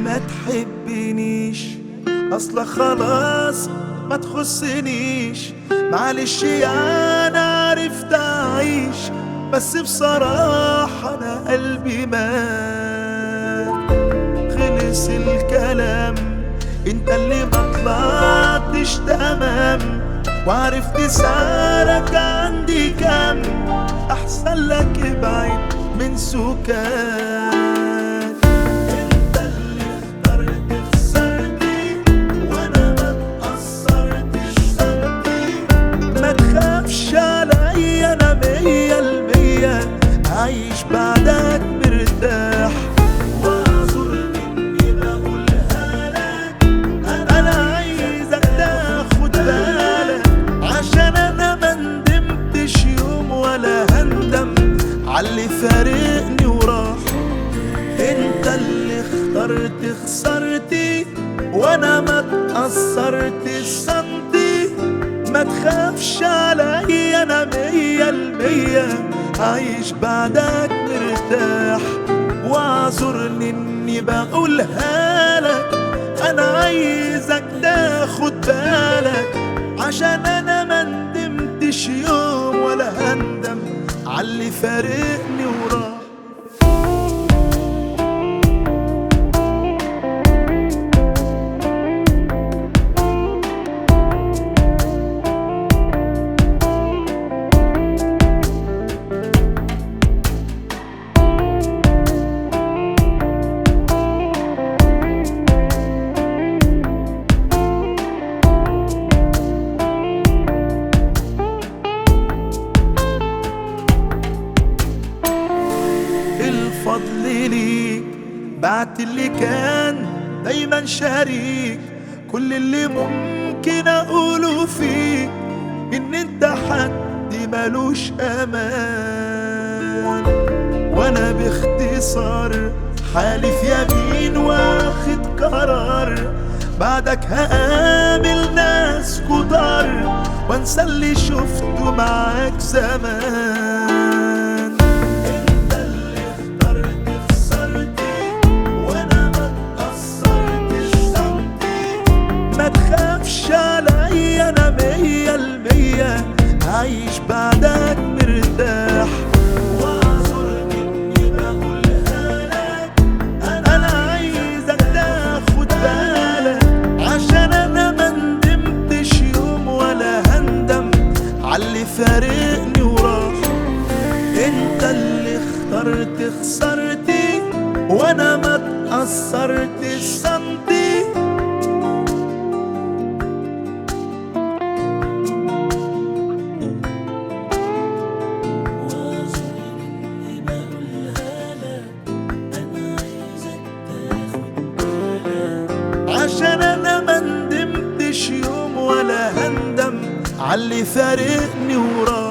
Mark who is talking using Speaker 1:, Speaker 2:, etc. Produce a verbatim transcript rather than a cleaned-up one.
Speaker 1: ما تحبنيش اصلا خلاص ما تخصنيش. معلش يعني عرفت اعيش بس بصراحة انا قلبي مات. خلص الكلام انت اللي ما طلعتش تمام، وعرفت سعرك عندي كام. احسن لك ابعد من سكان. انت اللي اخترت خسرتي وانا ما اتأثرتش سنتي. ما تخافش عليا انا مية المية عايش بعدك مرتاح. عاللي فارقني وراح. انت اللي اخترت خسرتي وانا ما اتأثرتش سنتي. ما تخافش عليا انا مية المية عايش بعدك مرتاح. واعذرني اني بقولها لك، انا عايزك تاخد بالك عشان انا ما ندمتش يوم ولا هندم عاللي فارقني وراح. الفضل ليك بعت اللي كان دايما شريك. كل اللي ممكن اقوله فيك ان انت حد ملوش امان. وانا باختصار حالف يمين واخد قرار بعدك هقابل ناس كتار وانسى اللي شفته معاك زمان. عليا انا مية المية عايش بعدك مرتاح. واعذرني اني بقولها لك، انا عايزك تاخد بالك عشان انا ما ندمتش يوم ولا هندم عاللي فارقني وراح. انت اللي اخترت خسرتي وانا ما اتأثرتش سنتي. عشان انا ما ندمتش يوم ولا هندم عاللي فارقني وراح.